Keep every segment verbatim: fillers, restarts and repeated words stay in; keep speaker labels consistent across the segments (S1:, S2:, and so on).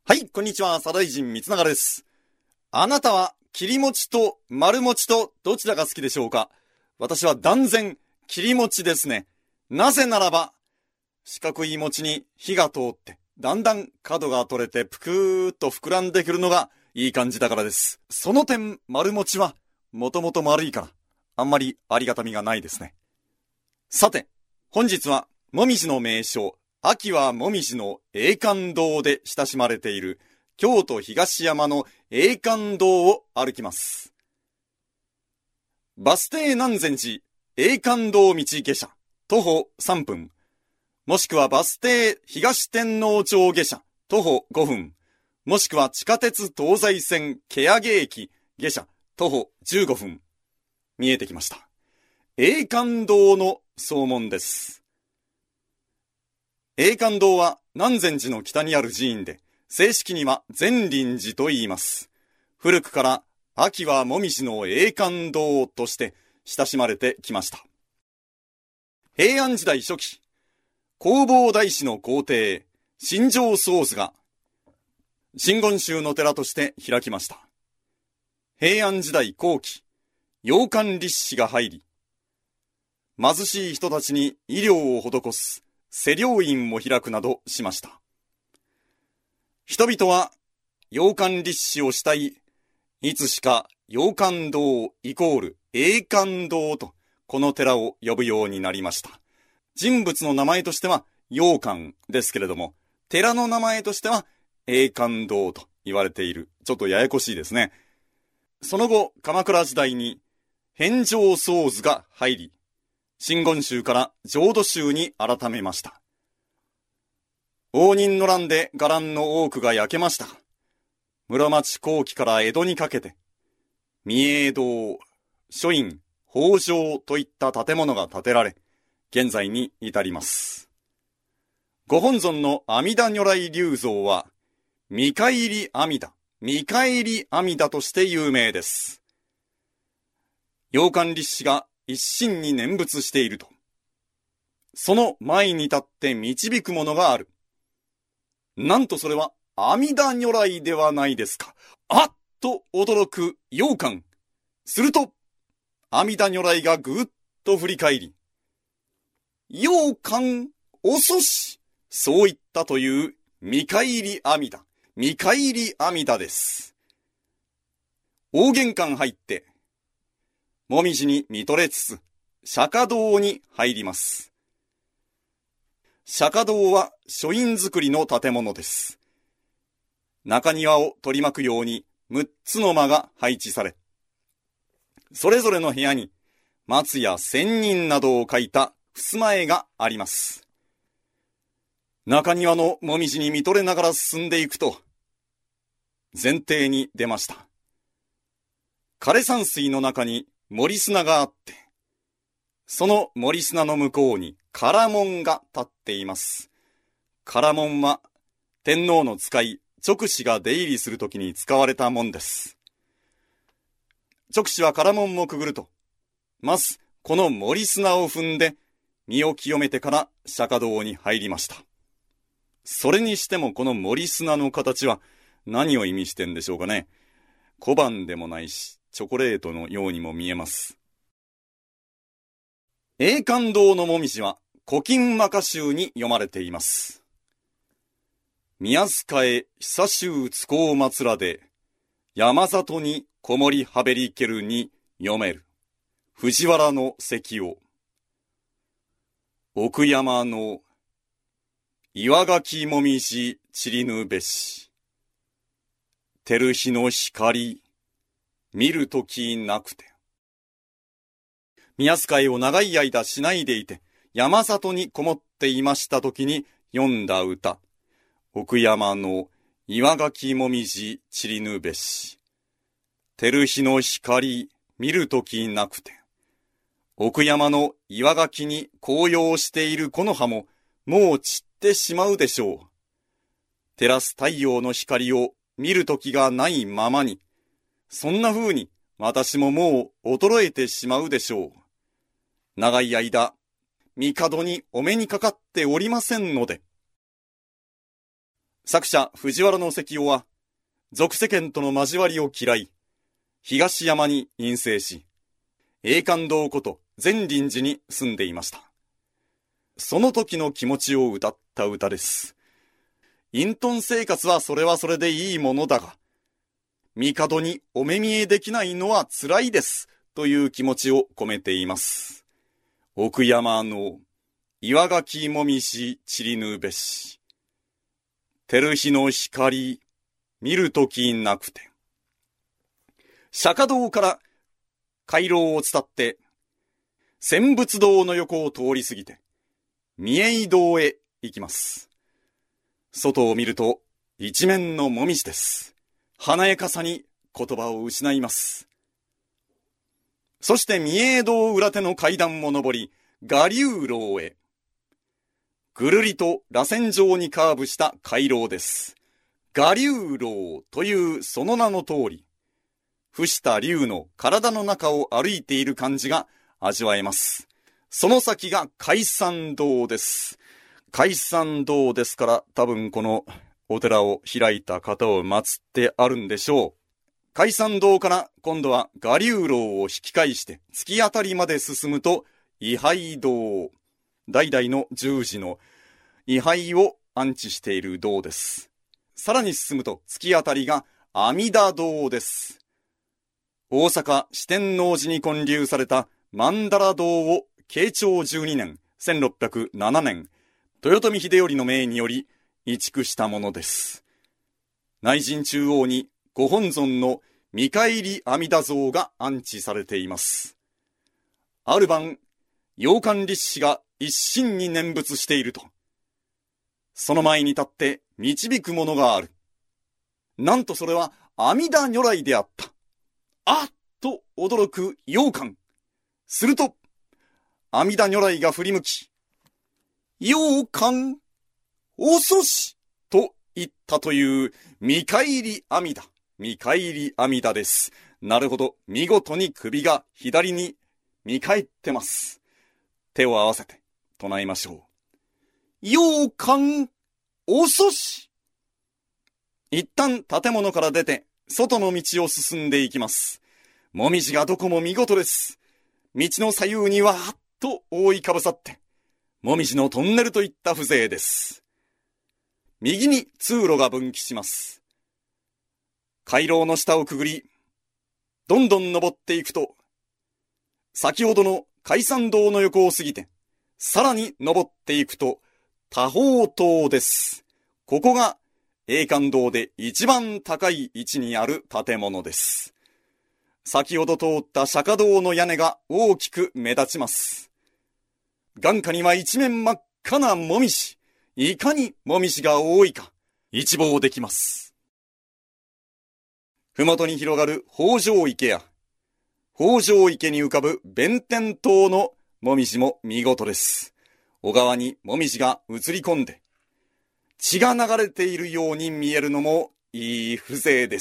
S1: はい、こんにちは、左大臣三永です。あなたは、切り餅と丸餅とどちらが好きでしょうか？私は断然、切り餅ですね。なぜならば、四角い餅に火が通って、だんだん角が取れてぷくーっと膨らんでくるのがいい感じだからです。その点、丸餅は、もともと丸いから、あんまりありがたみがないですね。さて、本日は、もみじの名所、秋はもみじの永観堂で親しまれている京都東山の永観堂を歩きます。バス停南禅寺永観堂道下車徒歩さんぷん、もしくはバス停東天王町下車徒歩ごふん、もしくは地下鉄東西線欅駅下車徒歩じゅうごふん。見えてきました。永観堂の総門です。永観堂は南禅寺の北にある寺院で、正式には禅林寺と言います。古くから秋はもみじの永観堂として親しまれてきました。平安時代初期、弘法大師の皇帝、新庄宗図が、真言宗の寺として開きました。平安時代後期、陽寛立子が入り、貧しい人たちに医療を施す、施療院を開くなどしました。人々は陽寛立子を慕い、いつしか陽観堂イコール永観堂とこの寺を呼ぶようになりました。人物の名前としては陽観ですけれども、寺の名前としては永観堂と言われている。ちょっとややこしいですね。その後、鎌倉時代に遍照宗図が入り、真言宗から浄土宗に改めました。応仁の乱で伽藍の多くが焼けました。室町後期から江戸にかけて、御影堂、書院、方丈といった建物が建てられ、現在に至ります。ご本尊の阿弥陀如来立像は、見返り阿弥陀、見返り阿弥陀として有名です。陽寛立子が一心に念仏していると、その前に立って導くものがある。なんとそれは阿弥陀如来ではないですか。あっと驚く陽寛。すると、阿弥陀如来がぐっと振り返り、陽寛遅し、そう言ったという見返り阿弥陀、見返り阿弥陀です。大玄関入って、もみじに見とれつつ、釈迦堂に入ります。釈迦堂は書院造りの建物です。中庭を取り巻くようにむっつの間が配置され、それぞれの部屋に松や仙人などを描いた襖絵があります。中庭のもみじに見とれながら進んでいくと、前庭に出ました。枯山水の中に森砂があって、その森砂の向こうに唐門が立っています。唐門は天皇の使い勅使が出入りするときに使われた門です。勅使は唐門をくぐると、まずこの森砂を踏んで身を清めてから釈迦堂に入りました。それにしてもこの森砂の形は何を意味してんでしょうかね。小判でもないし、チョコレートのようにも見えます。永観堂のもみじは古今和歌集に読まれています。宮塚へ久しゅうつこう祭らで、山里にこもりはべりけるに読める。藤原の石を。奥山の岩垣もみじ散りぬべし。照る日の光、見るときなくて。宮塚へを長い間しないでいて、山里にこもっていましたときに読んだ歌。奥山の岩垣もみじ散りぬべし。照る日の光、見るときなくて。奥山の岩垣に紅葉している木の葉も、もう散ってしまうでしょう。照らす太陽の光を見るときがないままに、そんな風に私ももう衰えてしまうでしょう。長い間、帝にお目にかかっておりませんので。 作者藤原の関男は、俗世間との交わりを嫌い、東山に隠棲し、栄冠堂こと善林寺に住んでいました。その時の気持ちを歌った歌です。隠遁生活はそれはそれでいいものだが、帝にお目見えできないのは辛いですという気持ちを込めています。奥山の岩垣もみし散りぬべし、照日の光見るときなくて。釈迦堂から回廊を伝って千仏堂の横を通り過ぎて御栄堂へ行きます。外を見ると一面のもみじです。華やかさに言葉を失います。そして御栄堂裏手の階段を上り、臥龍楼へ。ぐるりと螺旋状にカーブした回廊です。臥龍楼というその名の通り、伏した龍の体の中を歩いている感じが味わえます。その先が開山堂です。開山堂ですから多分このお寺を開いた方を祀ってあるんでしょう。開山堂から今度は臥龍楼を引き返して突き当たりまで進むと位牌堂。代々の十字の位牌を安置している堂です。さらに進むと突き当たりが阿弥陀堂です。大阪四天王寺に建立された曼荼羅堂を慶長じゅうにねん、せんろっぴゃくななねん、豊臣秀頼の命により移築したものです。内陣中央にご本尊の見返り阿弥陀像が安置されています。ある晩、陽冠律師が一心に念仏していると、その前に立って導くものがある。なんとそれは阿弥陀如来であった。あっと驚く陽冠。すると、阿弥陀如来が振り向き、陽冠、遅しと言ったという見返り阿弥陀。見返り阿弥陀です。なるほど。見事に首が左に見返ってます。手を合わせて唱えましょう。陽冠、遅し。一旦建物から出て外の道を進んでいきます。もみじがどこも見事です。道の左右にわーっと覆いかぶさって、もみじのトンネルといった風情です。右に通路が分岐します。回廊の下をくぐり、どんどん登っていくと、先ほどの開山堂の横を過ぎて、さらに登っていくと、多宝塔です。ここが栄冠堂で一番高い位置にある建物です。先ほど通った釈迦堂の屋根が大きく目立ちます。眼下には一面真っ赤なもみじ。いかにもみじが多いか、一望できます。ふもとに広がる北条池や、北条池に浮かぶ弁天島のもみじも見事です。小川にもみじが映り込んで、血が流れているように見えるのもいい風情です。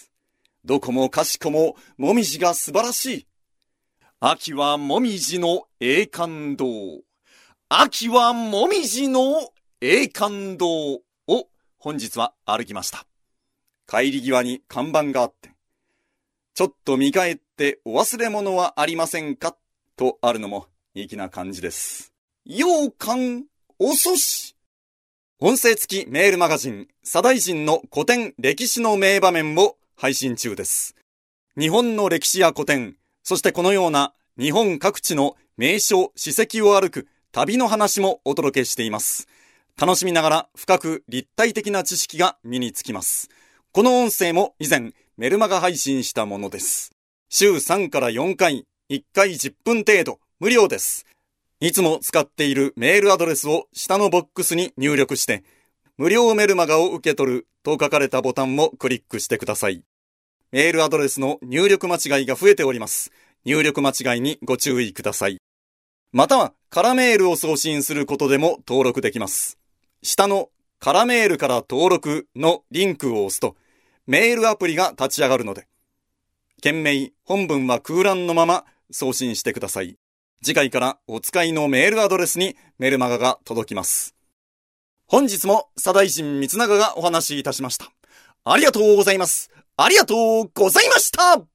S1: どこもかしこももみじが素晴らしい。秋はもみじの栄冠堂。秋はもみじの栄冠堂を本日は歩きました。帰り際に看板があって、ちょっと見返ってお忘れ物はありませんかとあるのも粋な感じです。陽冠遅し。音声付きメールマガジン左大臣の古典歴史の名場面を配信中です。日本の歴史や古典、そしてこのような日本各地の名所、史跡を歩く旅の話もお届けしています。楽しみながら深く立体的な知識が身につきます。この音声も以前メルマガ配信したものです。週さんからよんかい、いっかいじゅっぷん程度、無料です。いつも使っているメールアドレスを下のボックスに入力して、無料メルマガを受け取ると書かれたボタンをクリックしてください。メールアドレスの入力間違いが増えております。入力間違いにご注意ください。または、カラメールを送信することでも登録できます。下のカラメールから登録のリンクを押すと、メールアプリが立ち上がるので、件名、本文は空欄のまま送信してください。次回からお使いのメールアドレスにメルマガが届きます。 本日も左大臣光長がお話しいたしました。ありがとうございます。ありがとうございました。